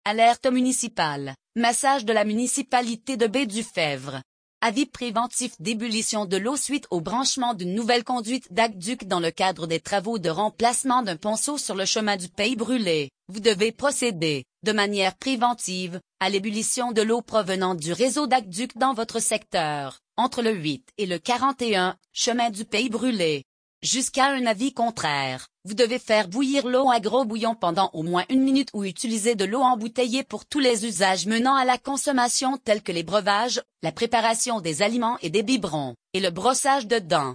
Alerte municipale. Massage de la municipalité de Baie-du-Fèvre. Avis préventif d'ébullition de l'eau suite au branchement d'une nouvelle conduite d'aqueduc dans le cadre des travaux de remplacement d'un ponceau sur le chemin du Pays Brûlé. Vous devez procéder, de manière préventive, à l'ébullition de l'eau provenant du réseau d'aqueduc dans votre secteur, entre le 8 et le 41, chemin du Pays Brûlé. Jusqu'à un avis contraire, vous devez faire bouillir l'eau à gros bouillon pendant au moins 1 minute ou utiliser de l'eau embouteillée pour tous les usages menant à la consommation tels que les breuvages, la préparation des aliments et des biberons, et le brossage de dents.